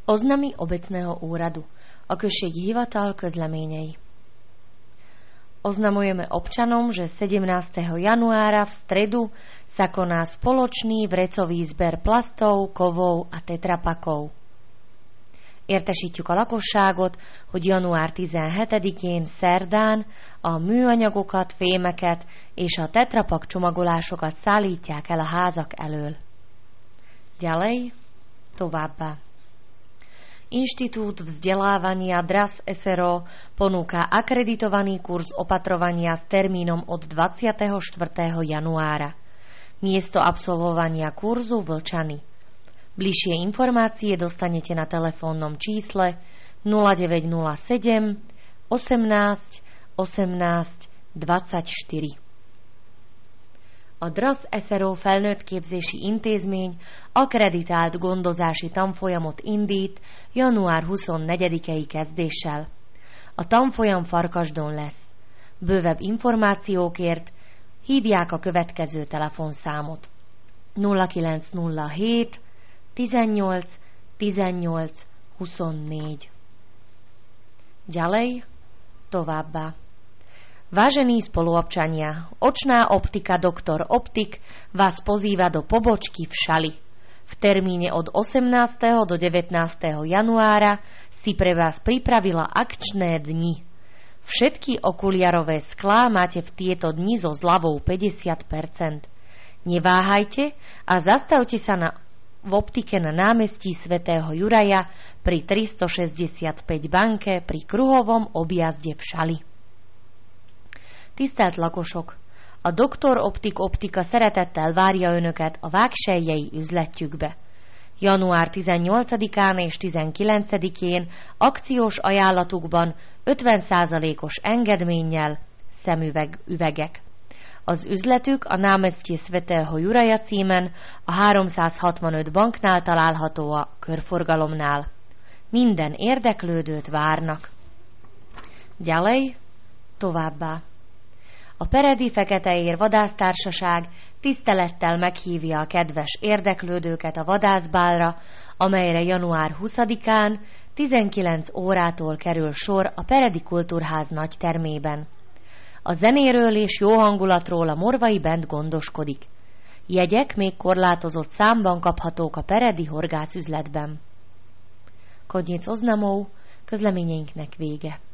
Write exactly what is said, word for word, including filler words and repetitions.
Oznamy obecného úradu. A községi hivatal közleményei. Oznamujeme občanom, že sedemnásteho januára v stredu sa koná spoločný vrecový zber plastov, kovov a tetrapakov. Értesítjük a lakosságot, hogy január tizenhetedikén szerdán a műanyagokat, fémeket és a tetrapak csomagolásokat szállítják el a házak elől. Ďalej, továbbá. Inštitút vzdelávania D R A S es er o ponúka akreditovaný kurz opatrovania s termínom od dvadsiateho štvrtého januára. Miesto absolvovania kurzu Vlčany. Bližšie informácie dostanete na telefónnom čísle nula deväť nula sedem osemnásť osemnásť dvadsaťštyri. A D R A S es er o felnőttképzési intézmény akreditált gondozási tanfolyamot indít január huszonnegyedikei kezdéssel. A tanfolyam Farkasdon lesz. Bővebb információkért hívják a következő telefonszámot nulla kilenc nulla hét tizennyolc tizennyolc huszonnégy. Ďalej, továbbá. Vážení spoluobčania, očná optika doktor Optik vás pozýva do pobočky v Šali. V termíne od osemnásteho do devätnásteho januára si pre vás pripravila akčné dni. Všetky okuliarové sklá máte v tieto dni so zľavou päťdesiat percent. Neváhajte a zastavte sa na, v optike na námestí svätého Juraja pri tristošesťdesiatpäť banke pri kruhovom objazde v Šali. Tisztelt lakosok! A doktor Optik Optika szeretettel várja Önöket a Vágselyei üzletjükbe. január tizennyolcadikán és tizenkilencedikén akciós ajánlatukban ötven százalékos engedménnyel szemüveg üvegek. Az üzletük a Námestje Svätého Juraja címen a háromszázhatvanöt banknál található a körforgalomnál. Minden érdeklődőt várnak. Ďalej, továbbá. A Peredi Feketeér Vadásztársaság tisztelettel meghívja a kedves érdeklődőket a vadászbálra, amelyre január huszadikán tizenkilenc órától kerül sor a Peredi Kultúrház nagytermében. A zenéről és jó hangulatról a Morvai Band gondoskodik. Jegyek még korlátozott számban kaphatók a Peredi horgászüzletben. Koniec oznamov, közleményeinknek vége.